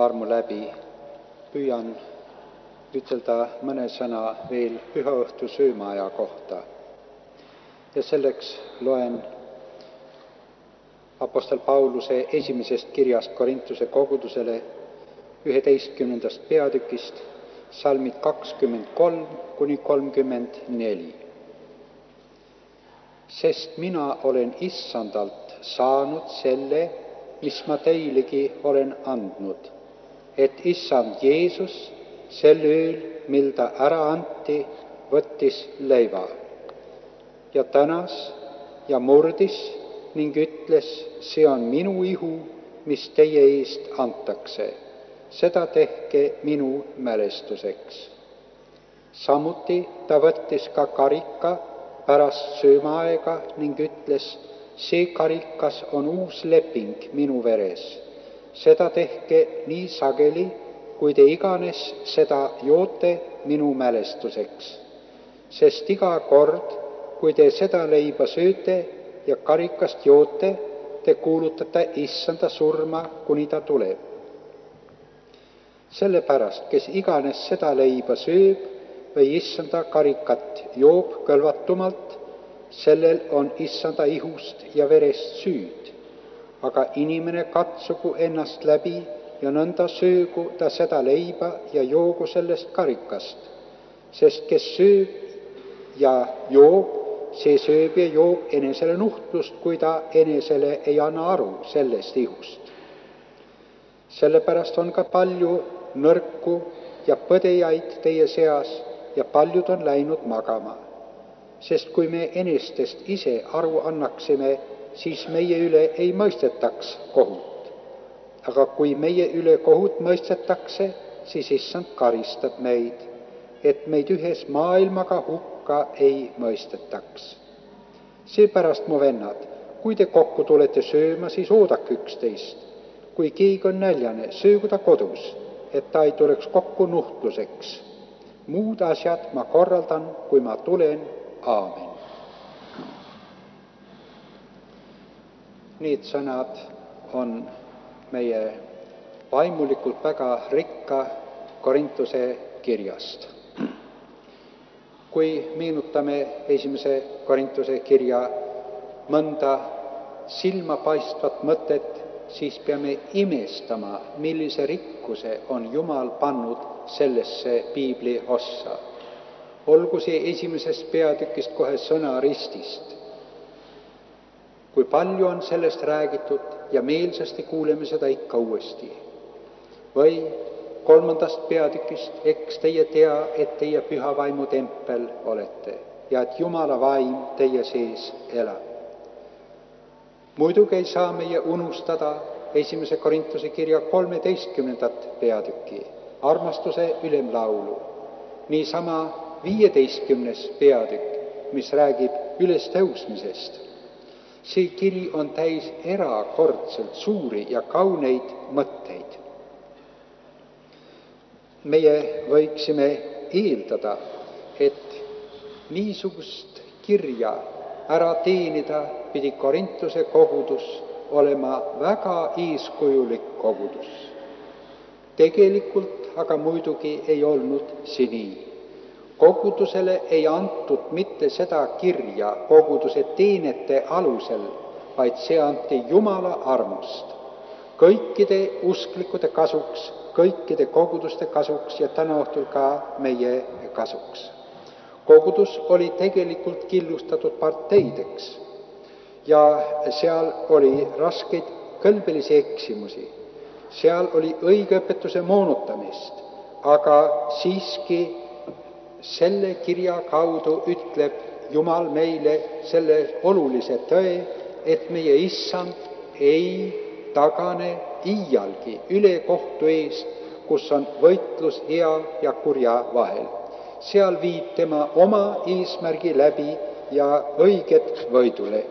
armu läbi püüan ütelda mõne sõna veel pühaõhtu söömaaja kohta. Ja selleks loen apostel Pauluse esimesest kirjast Korintuse kogudusele 11. peatükist salmid 23-34. Sest mina olen issandalt saanud selle, mis ma teilegi olen andnud, et issand Jeesus sel ööl, mil ta ära anti, võttis leiva ja tänas ja murdis ning ütles, see on minu ihu, mis teie eest antakse. Seda tehke minu mälestuseks. Samuti ta võttis ka karika pärast söömaaega ning ütles, see karikas on uus leping minu veres. Seda tehke nii sageli, kui te iganes seda joote minu mälestuseks. Sest iga kord, kui te seda leiba sööte ja karikast joote, te kuulutate issanda surma, kuni ta tuleb. Sellepärast, kes iganes seda leiba sööb või issanda karikat joob kõlvatumalt, sellel on issanda ihust ja verest süüd. Aga inimene katsugu ennast läbi ja nõnda söögu ta seda leiba ja joogu sellest karikast. Sest kes sööb ja joob, see sööb ja joob enesele nuhtlust, kui ta enesele ei anna aru sellest ihust. Sellepärast on ka palju nõrku ja põdejaid teie seas ja paljud on läinud magama. Sest kui me enestest ise aru annaksime, siis meie üle ei mõistetaks kohut. Aga kui meie üle kohut mõistetakse, siis issand karistab meid, et meid ühes maailmaga hukka ei mõistetaks. Seepärast, mu vennad, kui te kokku tulete sööma, siis oodake üksteist. Kui keegi on näljane, söögu ta kodus, et ta ei tuleks kokku nuhtluseks. Muud asjad ma korraldan, kui ma tulen. Aamen. Need sõnad on meie vaimulikult väga rikka Korintuse kirjast. Kui meenutame esimese Korintuse kirja mõnda silmapaistvat mõtet, siis peame imestama, millise rikkuse on Jumal pannud sellesse piibli ossa. Olgu see esimesest peatükist kohe sõna ristist. Kui palju on sellest räägitud ja meelsasti kuuleme seda ikka uuesti. Või 3. peatükist, eks teie tea, et teie püha vaimu tempel olete ja et Jumala vaim teie sees elab. Muidugi ei saa meie unustada esimese Korintuse kirja 13. peatüki, armastuse ülemlaulu, niisama 15. peatükk, mis räägib ülestõusmisest. See kiri on täis erakordselt suuri ja kauneid mõtteid. Meie võiksime eeldada, et niisugust kirja ära teenida pidi Korintuse kogudus olema väga eeskujulik kogudus. Tegelikult aga muidugi ei olnud see nii. Kogudusele ei antud mitte seda kirja koguduse teenete alusel, vaid see anti Jumala armust. Kõikide usklikude kasuks, kõikide koguduste kasuks ja täna õhtul ka meie kasuks. Kogudus oli tegelikult killustatud parteideks ja seal oli raskeid kõlbelisi eksimusi. Seal oli õigeõpetuse moonutamist, aga siiski selle kirja kaudu ütleb Jumal meile selle olulise tõe, et meie issand ei tagane iialgi ülekohtu eest, kus on võitlus hea ja kurja vahel. Seal viib tema oma eesmärgi läbi ja õiget võidule.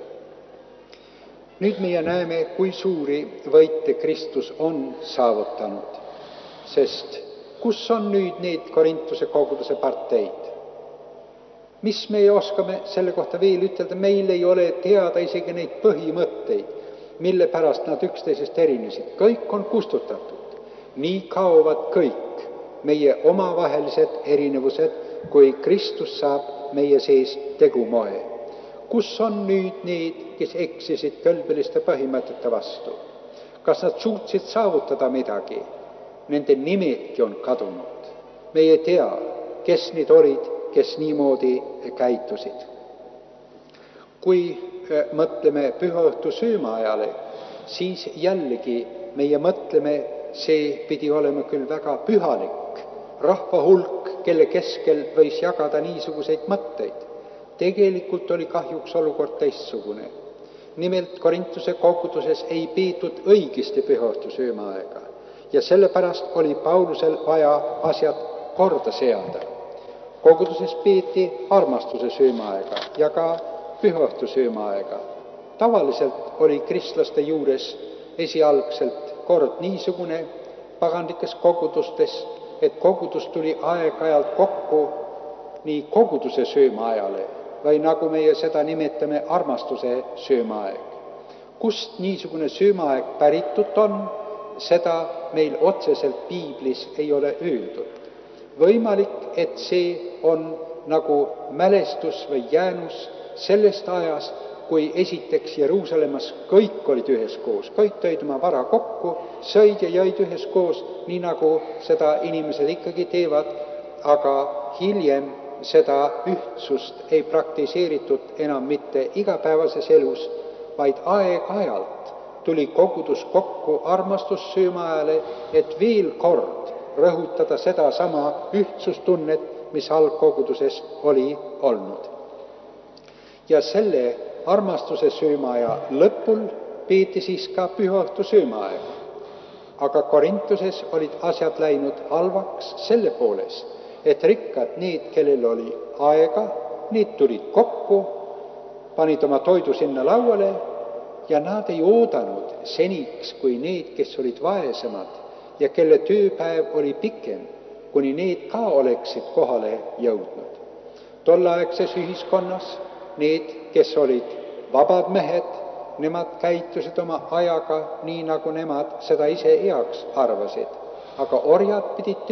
Nüüd meie näeme, kui suuri võite Kristus on saavutanud, sest kus on nüüd need Korintuse koguduse parteid? Mis me oskame selle kohta veel ütelda? Meil ei ole teada isegi neid põhimõtteid, mille pärast nad üksteisest erinesid. Kõik on kustutatud. nii kaovad kõik meie omavahelised erinevused, kui Kristus saab meie sees tegumoe. Kus on nüüd need, kes eksisid kõlbeliste põhimõtete vastu? Kas nad suutsid saavutada midagi? Nende nimedki on kadunud. Me ei tea, kes need olid, kes niimoodi käitusid. Kui mõtleme pühaõhtu söömaajale, siis jällegi meie mõtleme, see pidi olema küll väga pühalik rahva hulk, kelle keskel võis jagada niisuguseid mõtteid. Tegelikult oli kahjuks olukord teistsugune. Nimelt Korintuse koguduses ei peetud õigesti pühaõhtu söömaaega ja sellepärast oli Paulusel vaja asjad korda seada. Koguduses peeti armastuse söömaaega ja ka pühaõhtu söömaaega. Tavaliselt oli kristlaste juures esialgselt kord niisugune paganlikes kogudustes, et kogudus tuli aeg-ajalt kokku nii koguduse söömaajale või nagu meie seda nimetame armastuse söömaaeg. Kust niisugune söömaaeg päritud on, seda meil otseselt piiblis ei ole öeldud. Võimalik, et see on nagu mälestus või jäänus sellest ajast, kui esiteks Jeruusalemmas kõik olid üheskoos, kõik tõid oma vara kokku, sõid ja jõid üheskoos, nii nagu seda inimesed ikkagi teevad, aga hiljem seda ühtsust ei praktiseeritud enam mitte igapäevases elus, vaid aeg-ajalt tuli kogudus kokku armastussöömaajale, et veel kord rõhutada seda sama ühtsustunnet, mis algkoguduses oli olnud. Ja selle armastuse söömaaja lõpul peeti siis ka pühaõhtu söömaaega. Aga Korintuses olid asjad läinud halvaks selle poolest, et rikkad, need, kellel oli aega, need tulid kokku, panid oma toidu sinna lauale ja nad ei oodanud seniks, kui need, kes olid vaesemad ja kelle tööpäev oli pikem, kuni need ka oleksid kohale jõudnud. Tolleaegses ühiskonnas need, kes olid vabad mehed, nemad käitusid oma ajaga nii, nagu nemad seda ise heaks arvasid. Aga orjad pidid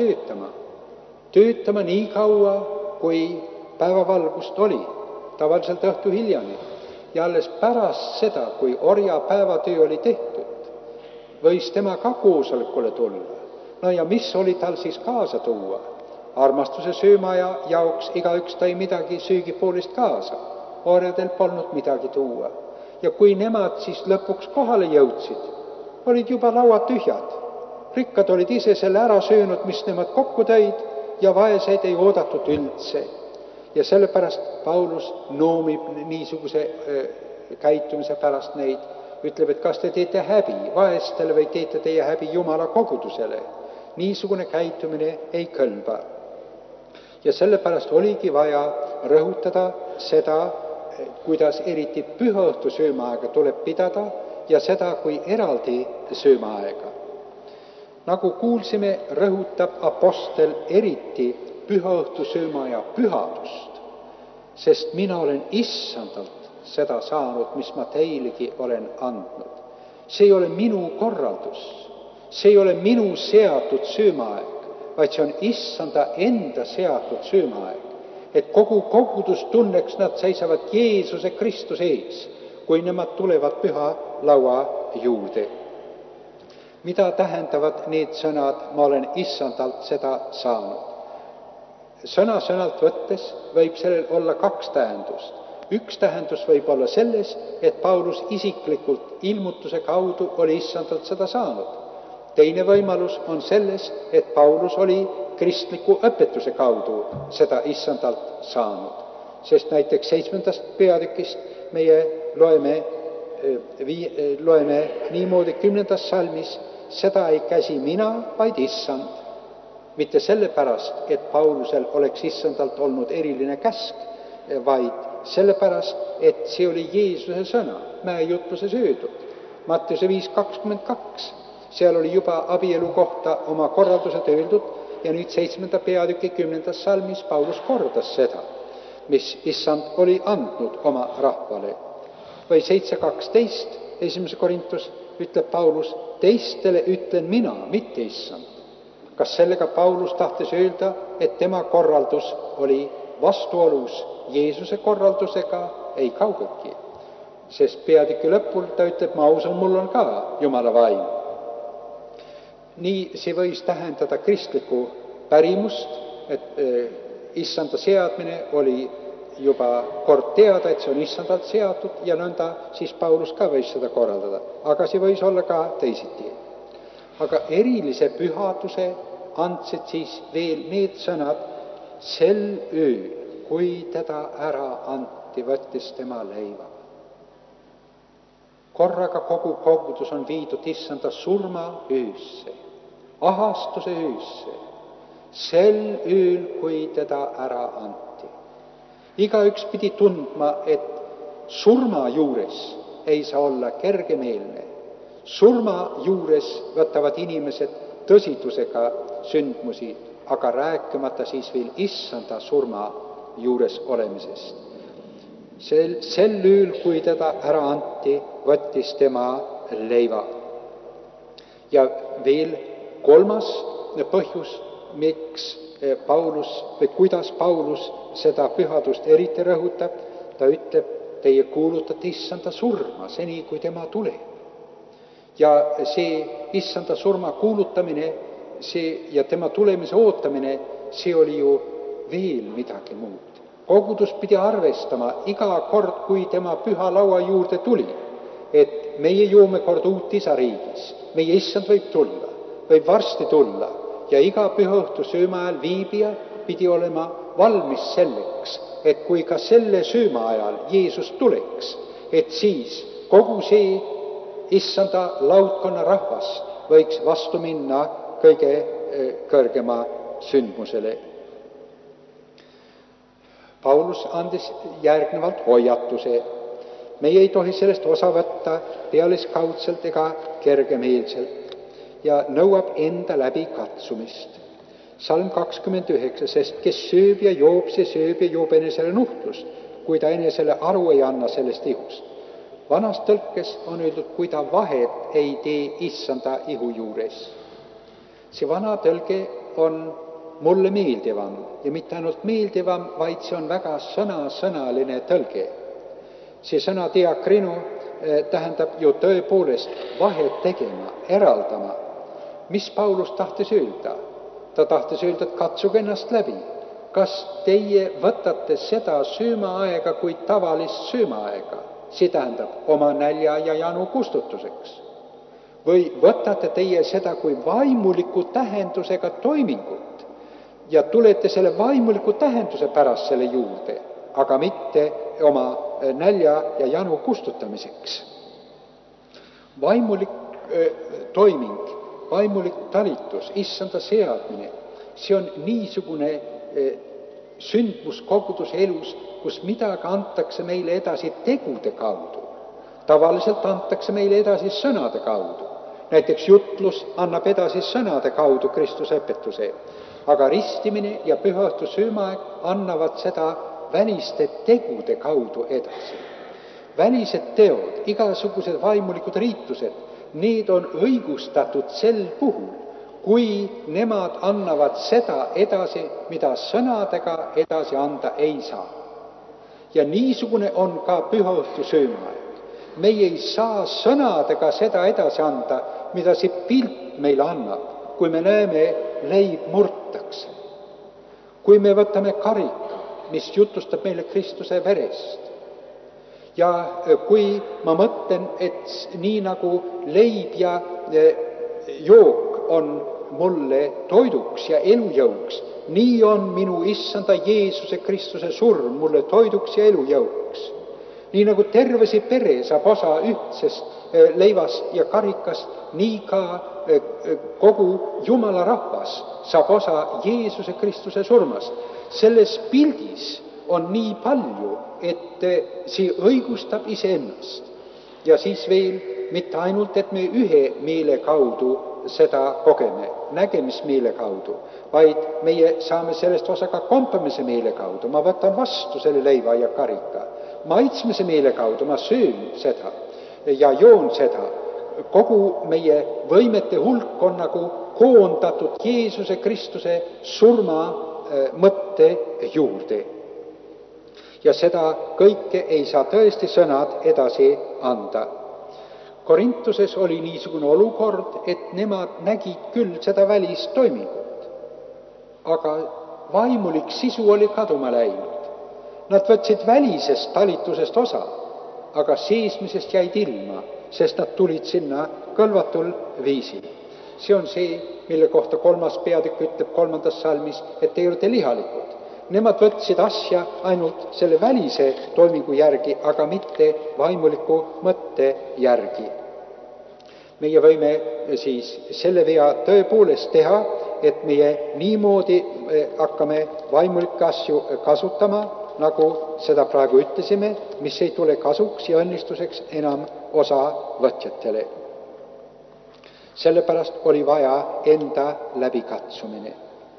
töötama nii kaua, kui päevavalgust oli, tavaliselt õhtu hiljani. Ja alles pärast seda, kui orja päevatöö oli tehtud, võis tema ka koosolekule tulla. No ja mis oli tal siis kaasa tuua? Armastuse söömaaja jaoks igaüks tõi midagi söögipoolist kaasa. Orjadel polnud midagi tuua. Ja kui nemad siis lõpuks kohale jõudsid, olid juba lauad tühjad. Rikkad olid ise selle ära söönud, mis nemad kokku tõid, ja vaeseid ei oodatud üldse. Ja sellepärast Paulus noomib niisuguse käitumise pärast neid, ütleb, et kas te teete häbi vaestele või teete teie häbi Jumala kogudusele. Niisugune käitumine ei kõlba. Ja sellepärast oligi vaja rõhutada seda, kuidas eriti pühaõhtu söömaaega tuleb pidada ja seda kui eraldi söömaaega. Nagu kuulsime, rõhutab apostel eriti pühaõhtu söömaaja pühadust, sest mina olen issandalt seda saanud, mis ma teilegi olen andnud. See ei ole minu korraldus, see ei ole minu seatud söömaaeg, vaid see on issanda enda seatud söömaaeg. Et kogu kogudus tunneks, nad seisavad Jeesuse Kristuse ees, kui nemad tulevad püha laua juurde. Mida tähendavad need sõnad, ma olen issandalt seda saanud? Sõnalt võttes võib sellel olla kaks tähendust. Üks tähendus võib olla selles, et Paulus isiklikult ilmutuse kaudu oli issandalt seda saanud. Teine võimalus on selles, et Paulus oli kristliku õpetuse kaudu seda issandalt saanud. Sest näiteks 7. peatükist meie loeme niimoodi 10. salmis, seda ei käsi mina, vaid issand. Mitte sellepärast, et Paulusel oleks issandalt olnud eriline käsk, vaid sellepärast, et see oli Jeesuse sõna, mäejutluses öeldud. Mattiuse 5:22. Seal oli juba abielu kohta oma korraldused öeldud ja nüüd 7. peatüki 10. salmis Paulus kordas seda, mis issand oli andnud oma rahvale. Või 7:12, 1. Korintus, ütleb Paulus, teistele ütlen mina, mitte issand. Kas sellega Paulus tahtis öelda, et tema korraldus oli vastuolus Jeesuse korraldusega? Ei kaugeltki. Sest peatüki lõpul ta ütleb, ma usun, mul on ka Jumala vaim. Nii see võis tähendada kristlikku pärimust, et issanda seadmine oli juba kord teada, et see on issandalt seatud ja nõnda siis Paulus ka võis seda korraldada. Aga see võis olla ka teisiti. Aga erilise pühaduse andsid siis veel need sõnad, sel ööl, kui teda ära anti, võttis tema leiva. Korraga kogu kogudus on viidud issanda surma öösse, ahastuse öösse, sel ööl, kui teda ära anti. Igaüks pidi tundma, et surma juures ei saa olla kergemeelne. Surma juures võtavad inimesed tõsidusega sündmusi, aga rääkimata siis veel issanda surma juures olemisest. Sel ööl, kui teda ära anti, võttis tema leiva. Ja veel kolmas põhjus, miks Paulus või kuidas Paulus seda pühadust eriti rõhutab, ta ütleb, teie kuulutate issanda surma seni, kui tema tuleb. Ja see issanda surma kuulutamine ja tema tulemise ootamine, see oli ju veel midagi muud. Kogudus pidi arvestama iga kord, kui tema püha laua juurde tuli, et meie joome kord uut isariigis, meie issand võib tulla, võib varsti tulla ja iga pühaõhtu sööma ajal viibija pidi olema valmis selleks, et kui ka selle sööma ajal Jeesus tuleks, et siis kogu see issanda laudkonna rahvas võiks vastu minna kõige kõrgema sündmusele. Paulus andis järgnevalt hoiatuse. Meie ei tohi sellest osa võtta pealiskaudselt ega kergemeelselt ja nõuab enda läbi katsumist. Salm 29, sest kes sööb ja joob, see sööb ja joob enesele nuhtlust, kui ta enesele aru ei anna sellest ihust. Vanas tõlkes on öeldud, kui ta vahet ei tee issanda ihu juures. See vana tõlge on mulle meeldivam ja mitte ainult meeldivam, vaid see on väga sõnaline tõlge. See sõna diakrinu tähendab ju tõepoolest vahet tegema, eraldama. Mis Paulus tahtis öelda? Ta tahtis öelda, et katsuge ennast läbi. Kas teie võtate seda söömaaega kui tavalist söömaaega? See tähendab oma nälja ja janu kustutuseks. Või võtate teie seda kui vaimuliku tähendusega toimingut ja tulete selle vaimuliku tähenduse pärast selle juurde, aga mitte oma nälja ja janu kustutamiseks. Vaimulik toiming, vaimulik talitus, issanda seadmine, see on niisugune sündmus koguduse elus, kus midagi antakse meile edasi tegude kaudu. Tavaliselt antakse meile edasi sõnade kaudu. Näiteks jutlus annab edasi sõnade kaudu Kristuse õpetuse. Aga ristimine ja pühaõhtu söömaaeg annavad seda väliste tegude kaudu edasi. Välised teod, igasugused vaimulikud riitused, need on õigustatud sel puhul, kui nemad annavad seda edasi, mida sõnadega edasi anda ei saa. Ja niisugune on ka pühaõhtu söömaaeg. Meie ei saa sõnadega seda edasi anda, mida see pilt meile annab, kui me näeme, leib murtakse. Kui me võtame karika, mis jutustab meile Kristuse verest. Ja kui ma mõtlen, et nii nagu leib ja jook on mulle toiduks ja elujõuks, nii on minu issanda Jeesuse Kristuse surm mulle toiduks ja elujõuks. Nii nagu terve see pere saab osa ühtsest leivast ja karikast, nii ka kogu Jumala rahvas saab osa Jeesuse Kristuse surmast. Selles pildis on nii palju, et see õigustab iseennast. Ja siis veel mitte ainult, et me ühe meele kaudu seda kogeme, nägemismeele kaudu, vaid meie saame sellest osa ka kompamise meele kaudu. Ma võtan vastu selle leiva ja karika. Maitsmise meele kaudu ma söön seda ja joon seda, kogu meie võimete hulk on nagu koondatud Jeesuse Kristuse surma mõtte juurde. Ja seda kõike ei saa tõesti sõnad edasi anda. Korintuses oli niisugune olukord, et nemad nägid küll seda välistoimingut, aga vaimulik sisu oli kaduma läinud. Nad võtsid välisest talitusest osa, aga seesmisest jäid ilma, sest nad tulid sinna kõlvatul viisil. See on see, mille kohta 3. peatükk ütleb 3. salmis, et te olete lihalikud. Nemad võtsid asja ainult selle välise toimingu järgi, aga mitte vaimuliku mõtte järgi. Meie võime siis selle vea tõepoolest teha, et meie niimoodi hakkame vaimulikke asju kasutama, nagu seda praegu ütlesime, mis ei tule kasuks ja õnnistuseks enam osavõtjatele. Sellepärast oli vaja enda läbikatsumine.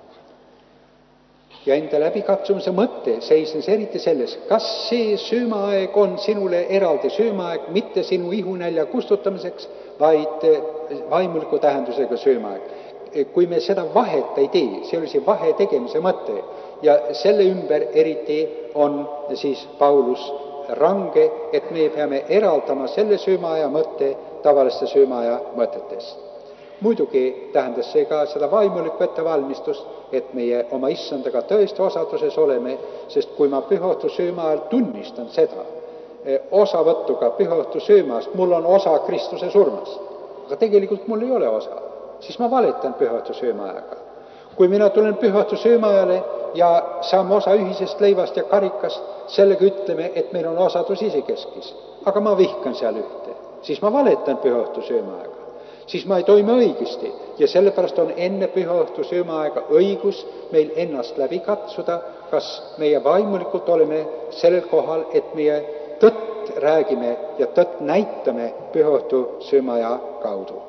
Ja enda läbikatsumise mõte seisnes eriti selles, kas see söömaaeg on sinule eraldi söömaaeg, mitte sinu ihunälja kustutamiseks, vaid vaimuliku tähendusega söömaaeg. Kui me seda vahet ei tee, see oli see vahe tegemise mõte, ja selle ümber eriti on siis Paulus range, et me peame eraldama selle söömaaja mõtte tavaliste söömaaja mõtetest. Muidugi tähendas see ka seda vaimulikku ettevalmistust, et meie oma issandaga tõesti osaduses oleme, sest kui ma pühaõhtu sööma ajal tunnistan seda, osavõttuga pühaõhtu söömast, mul on osa Kristuse surmas, aga tegelikult mul ei ole osa, siis ma valetan pühaõhtu sööma ajaga. Kui mina tulen pühaõhtu sööma ajale ja saame osa ühisest leivast ja karikast, sellega ütleme, et meil on osadus isekeskis, aga ma vihkan seal ühte, siis ma valetan pühaõhtu sööma ajaga. Siis ma ei toimi õigesti ja sellepärast on enne pühaõhtu söömaaega õigus meil ennast läbi katsuda, kas meie vaimulikult oleme sellel kohal, et meie tõtt räägime ja tõtt näitame pühaõhtu söömaaja kaudu.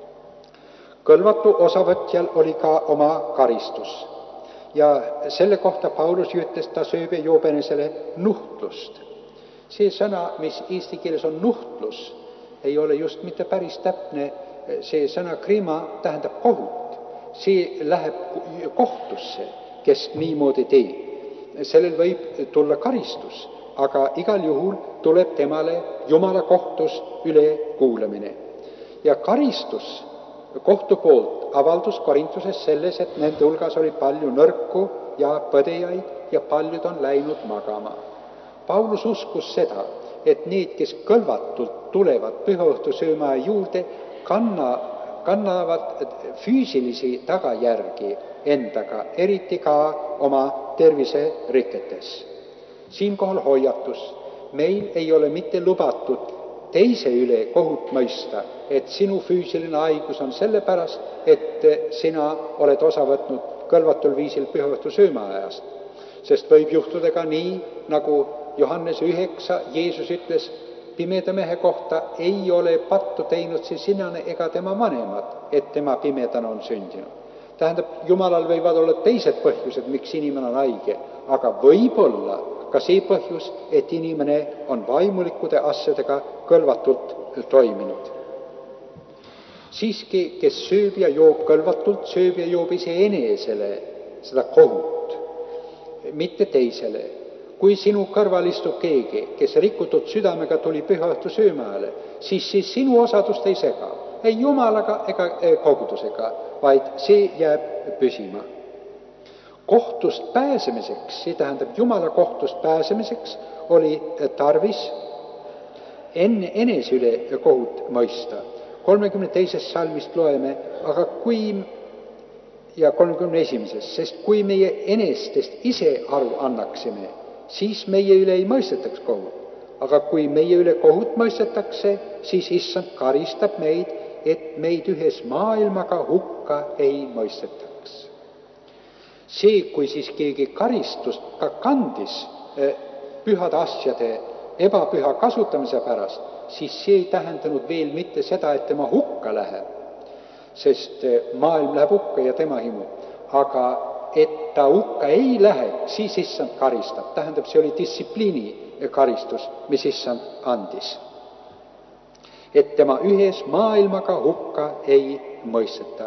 Kõlvatu osavõtjal oli ka oma karistus ja selle kohta Paulus ütles, ta sööb ja joob enesele nuhtlust. See sõna, mis eesti keeles on nuhtlus, ei ole just mitte päris täpne. See sõna krima tähendab kohut. See läheb kohtusse, kes niimoodi teeb. Sellel võib tulla karistus, aga igal juhul tuleb temale Jumala kohtus üle kuulamine. Ja karistus kohtu poolt avaldus Korintuses selles, et nende hulgas oli palju nõrku ja põdejaid ja paljud on läinud magama. Paulus uskus seda, et need, kes kõlvatult tulevad pühaõhtu sööma juurde, kannavad füüsilisi tagajärgi endaga, eriti ka oma terviseriketes. Siinkohal hoiatus, meil ei ole mitte lubatud teise üle kohut mõista, et sinu füüsiline haigus on sellepärast, et sina oled osa võtnud kõlvatul viisil pühaõhtu söömaajast. Sest võib juhtuda ka nii, nagu Johannes 9, Jeesus ütles, pimeda mehe kohta ei ole pattu teinud see sinane ega tema vanemad, et tema pimedana on sündinud. Tähendab, Jumalal võivad olla teised põhjused, miks inimene on haige, aga võib olla ka see põhjus, et inimene on vaimulikude asjadega kõlvatult toiminud. Siiski, kes sööb ja joob kõlvatult, sööb ja joob iseenesele seda kohut, mitte teisele. Kui sinu kõrval istub keegi, kes rikutud südamega tuli pühaõhtu söömaale, siis sinu osadust ei sega, ei Jumalaga ega kogudusega, vaid see jääb püsima. Kohtust pääsemiseks, see tähendab Jumala kohtust pääsemiseks, oli tarvis enne enese üle kohut mõista. 32. salmist loeme, aga ja 31. Sest kui meie enestest ise aru annaksime, siis meie üle ei mõistetaks kohut. Aga kui meie üle kohut mõistetakse, siis issand karistab meid, et meid ühes maailmaga hukka ei mõistetaks. See, kui siis keegi karistust ka kandis pühade asjade ebapüha kasutamise pärast, siis see ei tähendanud veel mitte seda, et tema hukka läheb, sest maailm läheb hukka ja tema himu, aga et ta hukka ei lähe, siis issand karistab. Tähendab, see oli distsipliini karistus, mis issand andis. et tema ühes maailmaga hukka ei mõisteta.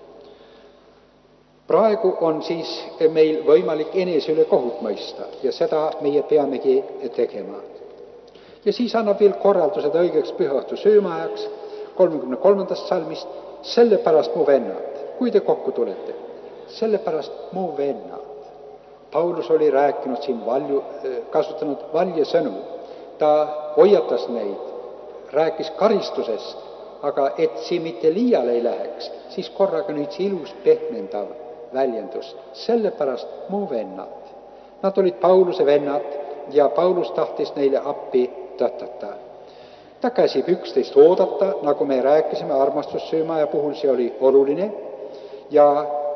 Praegu on siis meil võimalik enese üle kohut mõista ja seda meie peamegi tegema. Ja siis annab veel korraldused õigeks pühaõhtu söömaajaks 33. salmist, sellepärast mu vennad, kui te kokku tulete, sellepärast mu vennad. Paulus oli rääkinud siin kasutanud valje sõnu, ta hoiatas neid, rääkis karistusest, aga et see mitte liiale ei läheks, siis korraga nüüd see ilus pehmendav väljendus, sellepärast mu vennad. Nad olid Pauluse vennad ja Paulus tahtis neile appi tõtata. Ta käsib 11 oodata, nagu me rääkisime armastussöömaja puhul, see oli oluline, ja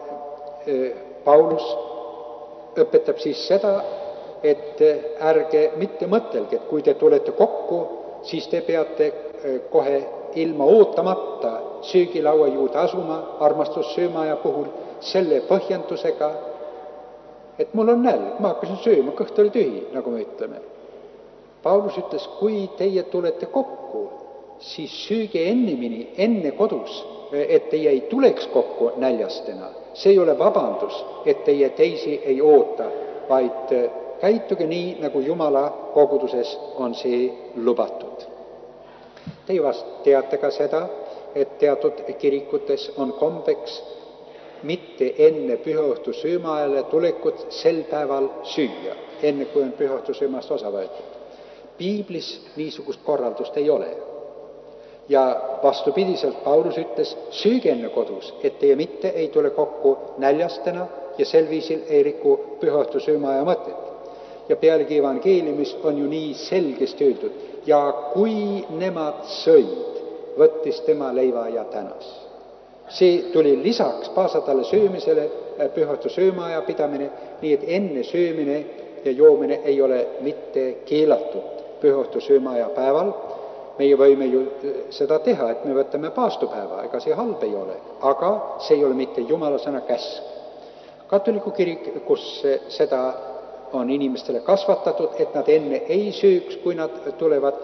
Paulus õpetab siis seda, et ärge mitte mõtelge, et kui te tulete kokku, siis te peate kohe ilma ootamata söögilaua juurde asuma armastussöömaja puhul selle põhjendusega, et mul on nälg, ma hakkasin sööma, kõht oli tühi, nagu me ütleme. Paulus ütles, kui teie tulete kokku, siis sööge enne kodus, et teie ei tuleks kokku näljastena. See ei ole vabandus, et teie teisi ei oota, vaid käituge nii, nagu Jumala koguduses on see lubatud. Teie vast teate ka seda, et teatud kirikutes on kombeks mitte enne pühaõhtu söömaajale tulekut sel päeval süüa, enne kui on pühaõhtu söömast osa võetud. Piiblis niisugust korraldust ei ole. Ja vastupidiselt Paulus ütles, sööge enne kodus, et teie mitte ei tule kokku näljastena ja sel viisil ei riku pühaõhtu söömaaja mõtet. Ja pealegi evangeeliumis on ju nii selgesti öeldud, ja kui nemad sõid, võttis tema leiva ja tänas. See tuli lisaks paasatale söömisele pühaõhtu söömaaja pidamine, nii et enne söömine ja joomine ei ole mitte keelatud pühaõhtu söömaaja päeval. Meie võime ju seda teha, et me võtame paastupäeva, ega see halb ei ole, aga see ei ole mitte Jumala sõna käsk. Katoliku kirik, kus seda on inimestele kasvatatud, et nad enne ei sööks, kui nad tulevad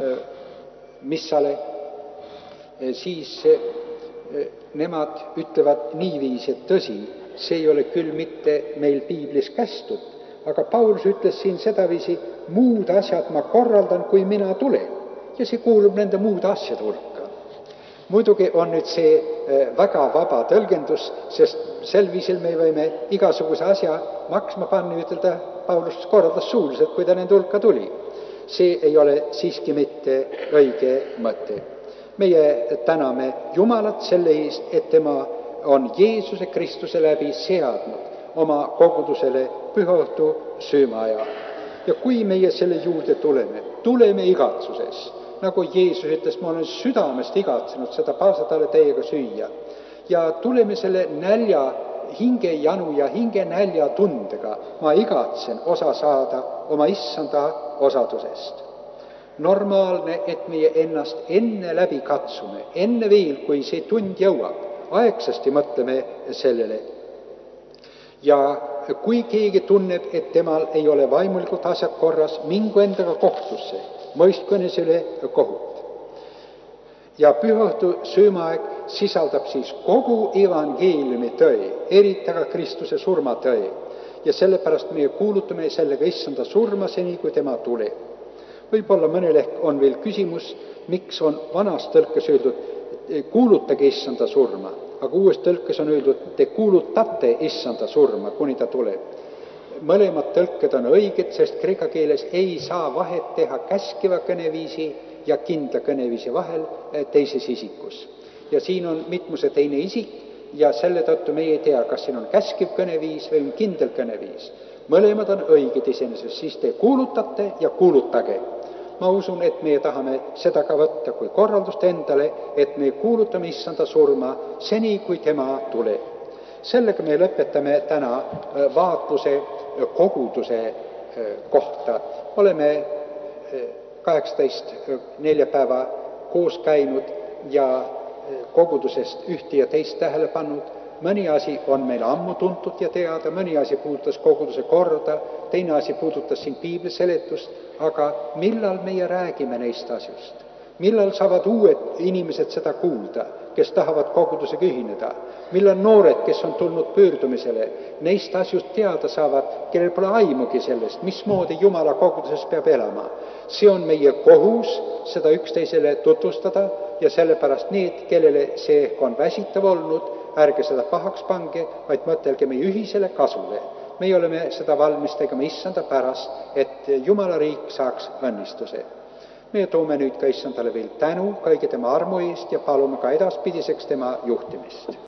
missale, siis nemad ütlevad niiviisi, et tõsi, see ei ole küll mitte meil piiblis kästud, aga Paulus ütles siin sedaviisi, muud asjad ma korraldan, kui mina tulen. Ja see kuulub nende muude asjade hulka. Muidugi on nüüd see väga vaba tõlgendus, sest sel viisil me võime igasuguse asja maksma panna, ütelda, Paulus korraldas suuliselt, kui ta nende hulka tuli. See ei ole siiski mitte õige mõte. Meie täname Jumalat selle eest, et tema on Jeesuse Kristuse läbi seadnud oma kogudusele pühaõhtu söömaaja. Ja kui meie selle juurde tuleme igatsuses, nagu Jeesus ütles, ma olen südamest igatsenud seda paasatale teiega süüa. Ja tuleme selle nälja, hingejanu ja hingenälja tundega, ma igatsen osa saada oma issanda osadusest. Normaalne, et meie ennast enne läbi katsume, enne veel, kui see tund jõuab, aegsasti mõtleme sellele. Ja kui keegi tunneb, et temal ei ole vaimulikult asjad korras, mingu endaga kohtusse, mõistku enese üle kohut. Ja pühaõhtu söömaaeg sisaldab siis kogu evangeeliumi tõe, eriti aga Kristuse surma tõe. Ja sellepärast meie kuulutame sellega issanda surma seni, kui tema tuleb. Võib-olla mõnel ehk on veel küsimus, miks on vanas tõlkes öeldud, kuulutage issanda surma, aga uues tõlkes on öeldud, te kuulutate issanda surma, kuni ta tuleb. Mõlemad tõlked on õiged, sest kreeka keeles ei saa vahet teha käskiva kõneviisi ja kindla kõneviisi vahel teises isikus. Ja siin on mitmuse teine isik ja selle tõttu me ei tea, kas siin on käskiv kõneviis või on kindel kõneviis. Mõlemad on õiged iseenesest, siis te kuulutate ja kuulutage. Ma usun, et meie tahame seda ka võtta kui korraldust endale, et me kuulutame issanda surma seni, kui tema tuleb. Sellega me lõpetame täna vaatluse koguduse kohta. Oleme 18 neljapäeva koos käinud ja kogudusest ühte ja teist tähele pannud. Mõni asi on meil ammu tuntud ja teada, mõni asi puudutas koguduse korda, teine asi puudutas siin piibli seletust, aga millal meie räägime neist asjust? millal saavad uued inimesed seda kuulda, kes tahavad kogudusega ühineda, millal noored, kes on tulnud pöördumisele, neist asjust teada saavad, kellel pole aimugi sellest, mismoodi Jumala koguduses peab elama. See on meie kohus seda üksteisele tutvustada ja sellepärast need, kellele see ehk on väsitav olnud, ärge seda pahaks pange, vaid mõtelge meie ühisele kasule. Meie oleme seda valmis tegema issanda pärast, et Jumala riik saaks õnnistuse. Me toome nüüd ka issandale veel tänu kõige tema armu eest ja palume ka edaspidiseks tema juhtimist.